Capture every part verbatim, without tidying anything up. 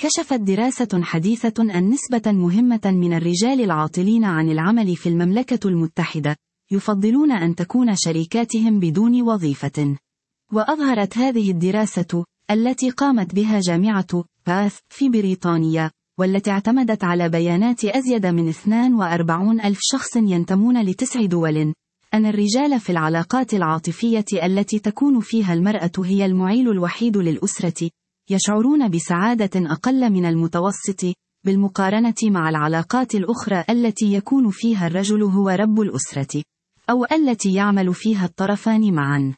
كشفت دراسة حديثة أن نسبة مهمة من الرجال العاطلين عن العمل في المملكة المتحدة يفضلون أن تكون شركاتهم بدون وظيفة. وأظهرت هذه الدراسة، التي قامت بها جامعة باث في بريطانيا، والتي اعتمدت على بيانات أزيد من اثنين وأربعين ألف شخص ينتمون لتسع دول، أن الرجال في العلاقات العاطفية التي تكون فيها المرأة هي المعيل الوحيد للأسرة يشعرون بسعادة أقل من المتوسط بالمقارنة مع العلاقات الأخرى التي يكون فيها الرجل هو رب الأسرة، أو التي يعمل فيها الطرفان معا.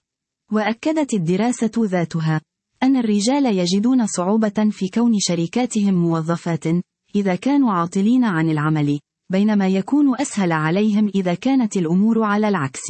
وأكدت الدراسة ذاتها أن الرجال يجدون صعوبة في كون شركاتهم موظفات إذا كانوا عاطلين عن العمل، بينما يكون أسهل عليهم إذا كانت الأمور على العكس.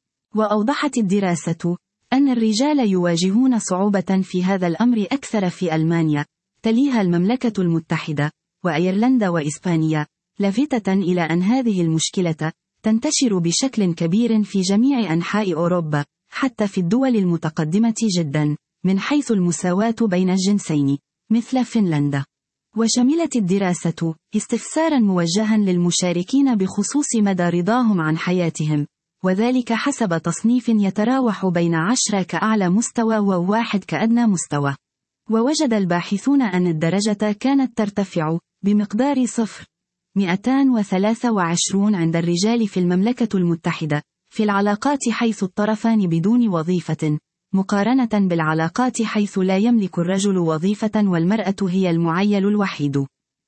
وأوضحت الدراسة أن الرجال يواجهون صعوبة في هذا الأمر أكثر في ألمانيا، تليها المملكة المتحدة، وأيرلندا وإسبانيا، لافتة إلى أن هذه المشكلة تنتشر بشكل كبير في جميع أنحاء أوروبا، حتى في الدول المتقدمة جدا من حيث المساواة بين الجنسين، مثل فنلندا. وشملت الدراسة استفسارا موجها للمشاركين بخصوص مدى رضاهم عن حياتهم، وذلك حسب تصنيف يتراوح بين عشرة كأعلى مستوى وواحد كأدنى مستوى. ووجد الباحثون أن الدرجة كانت ترتفع بمقدار صفر مئتين وثلاثة وعشرين عند الرجال في المملكة المتحدة في العلاقات حيث الطرفان بدون وظيفة، مقارنة بالعلاقات حيث لا يملك الرجل وظيفة والمرأة هي المعيل الوحيد.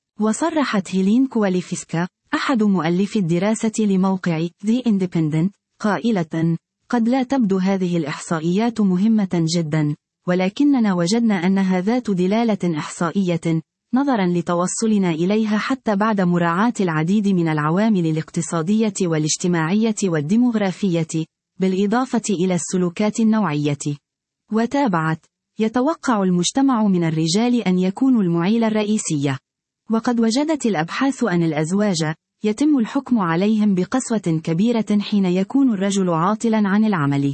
وصرحت هيلين كواليفسكا، أحد مؤلفي الدراسة لموقع The Independent، قائلة: قد لا تبدو هذه الإحصائيات مهمة جدا، ولكننا وجدنا أنها ذات دلالة إحصائية، نظرا لتوصلنا إليها حتى بعد مراعاة العديد من العوامل الاقتصادية والاجتماعية والديموغرافية، بالإضافة إلى السلوكات النوعية. وتابعت: يتوقع المجتمع من الرجال أن يكونوا المعيل الرئيسي، وقد وجدت الأبحاث أن الأزواج يتم الحكم عليهم بقسوة كبيرة حين يكون الرجل عاطلا عن العمل.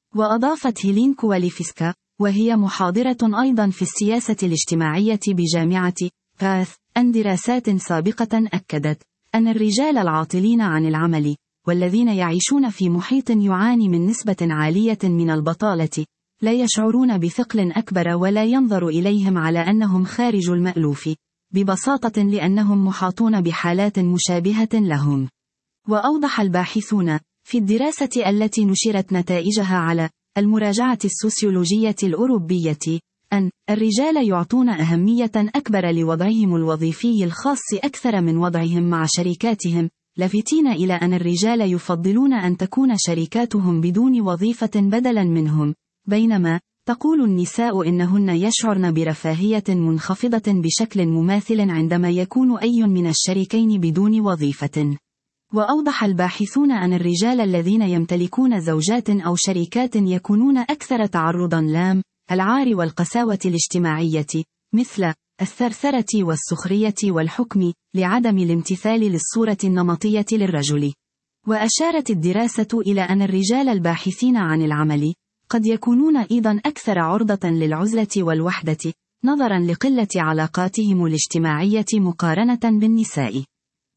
وأضافت هيلين كواليفسكا، وهي محاضرة أيضا في السياسة الاجتماعية بجامعة باث، أن دراسات سابقة أكدت أن الرجال العاطلين عن العمل والذين يعيشون في محيط يعاني من نسبة عالية من البطالة لا يشعرون بثقل أكبر ولا ينظر إليهم على أنهم خارج المألوف، ببساطة لأنهم محاطون بحالات مشابهة لهم. وأوضح الباحثون في الدراسة التي نشرت نتائجها على المراجعة السوسيولوجية الأوروبية أن الرجال يعطون أهمية أكبر لوضعهم الوظيفي الخاص أكثر من وضعهم مع شركاتهم، لافتين إلى أن الرجال يفضلون أن تكون شركاتهم بدون وظيفة بدلا منهم، بينما تقول النساء إنهن يشعرن برفاهية منخفضة بشكل مماثل عندما يكون أي من الشريكين بدون وظيفة. وأوضح الباحثون أن الرجال الذين يمتلكون زوجات أو شركات يكونون أكثر تعرضا لام العار والقساوة الاجتماعية، مثل الثرثرة والسخرية والحكم لعدم الامتثال للصورة النمطية للرجل. وأشارت الدراسة إلى أن الرجال الباحثين عن العمل قد يكونون أيضا أكثر عرضة للعزلة والوحدة، نظرا لقلة علاقاتهم الاجتماعية مقارنة بالنساء.